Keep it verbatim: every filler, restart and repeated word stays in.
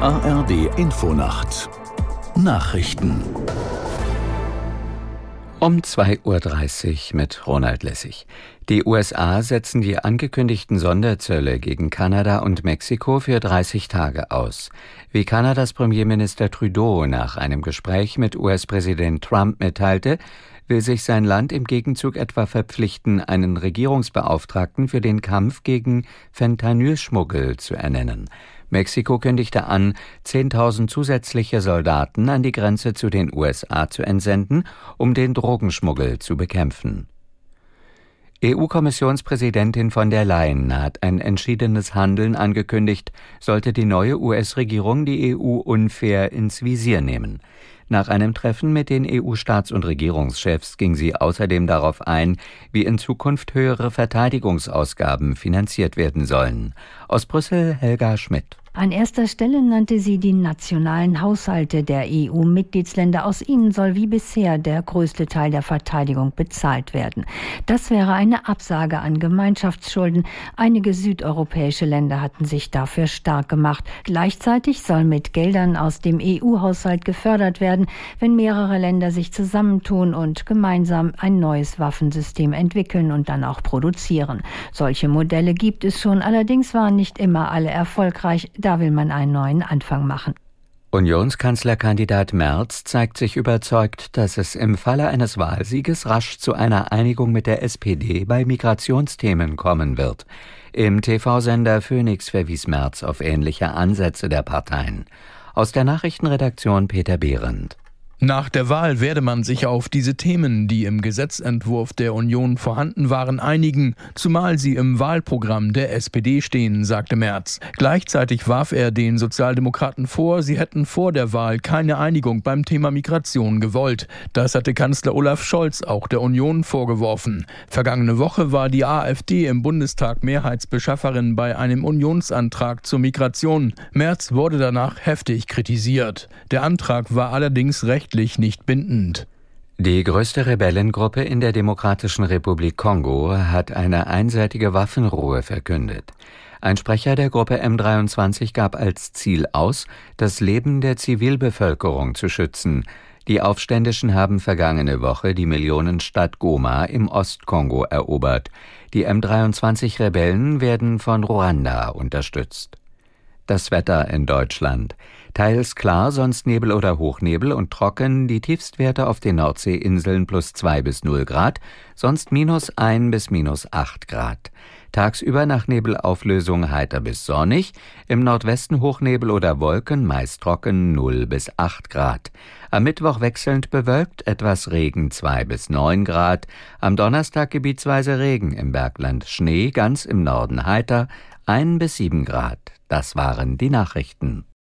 A R D Infonacht Nachrichten Um zwei Uhr dreißig mit Ronald Lessig. Die U S A setzen die angekündigten Sonderzölle gegen Kanada und Mexiko für dreißig Tage aus. Wie Kanadas Premierminister Trudeau nach einem Gespräch mit U S-Präsident Trump mitteilte, will sich sein Land im Gegenzug etwa verpflichten, einen Regierungsbeauftragten für den Kampf gegen Fentanyl-Schmuggel zu ernennen. Mexiko kündigte an, zehntausend zusätzliche Soldaten an die Grenze zu den U S A zu entsenden, um den Drogenschmuggel zu bekämpfen. E U-Kommissionspräsidentin von der Leyen hat ein entschiedenes Handeln angekündigt, sollte die neue U S-Regierung die E U unfair ins Visier nehmen. Nach einem Treffen mit den E U-Staats- und Regierungschefs ging sie außerdem darauf ein, wie in Zukunft höhere Verteidigungsausgaben finanziert werden sollen. Aus Brüssel Helga Schmidt. An erster Stelle nannte sie die nationalen Haushalte der E U-Mitgliedsländer. Aus ihnen soll wie bisher der größte Teil der Verteidigung bezahlt werden. Das wäre eine Absage an Gemeinschaftsschulden. Einige südeuropäische Länder hatten sich dafür stark gemacht. Gleichzeitig soll mit Geldern aus dem E U-Haushalt gefördert werden, wenn mehrere Länder sich zusammentun und gemeinsam ein neues Waffensystem entwickeln und dann auch produzieren. Solche Modelle gibt es schon, allerdings waren nicht immer alle erfolgreich. Da will man einen neuen Anfang machen. Unionskanzlerkandidat Merz zeigt sich überzeugt, dass es im Falle eines Wahlsieges rasch zu einer Einigung mit der S P D bei Migrationsthemen kommen wird. Im T V-Sender Phoenix verwies Merz auf ähnliche Ansätze der Parteien. Aus der Nachrichtenredaktion Peter Behrendt. Nach der Wahl werde man sich auf diese Themen, die im Gesetzentwurf der Union vorhanden waren, einigen, zumal sie im Wahlprogramm der S P D stehen, sagte Merz. Gleichzeitig warf er den Sozialdemokraten vor, sie hätten vor der Wahl keine Einigung beim Thema Migration gewollt. Das hatte Kanzler Olaf Scholz auch der Union vorgeworfen. Vergangene Woche war die AfD im Bundestag Mehrheitsbeschafferin bei einem Unionsantrag zur Migration. Merz wurde danach heftig kritisiert. Der Antrag war allerdings rechtlich nicht bindend. Die größte Rebellengruppe in der Demokratischen Republik Kongo hat eine einseitige Waffenruhe verkündet. Ein Sprecher der Gruppe M dreiundzwanzig gab als Ziel aus, das Leben der Zivilbevölkerung zu schützen. Die Aufständischen haben vergangene Woche die Millionenstadt Goma im Ostkongo erobert. Die M dreiundzwanzig-Rebellen werden von Ruanda unterstützt. Das Wetter in Deutschland. Teils klar, sonst Nebel oder Hochnebel und trocken, die Tiefstwerte auf den Nordseeinseln plus zwei bis null Grad, sonst minus ein bis minus acht Grad. Tagsüber nach Nebelauflösung heiter bis sonnig, im Nordwesten Hochnebel oder Wolken, meist trocken null bis acht Grad. Am Mittwoch wechselnd bewölkt, etwas Regen zwei bis neun Grad, am Donnerstag gebietsweise Regen, im Bergland Schnee, ganz im Norden heiter ein bis sieben Grad. Das waren die Nachrichten.